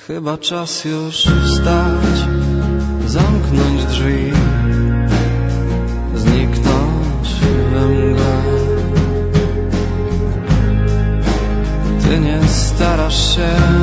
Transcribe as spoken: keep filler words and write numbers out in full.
Chyba czas już wstać, zamknąć drzwi, zniknąć we mgle. Ty nie starasz się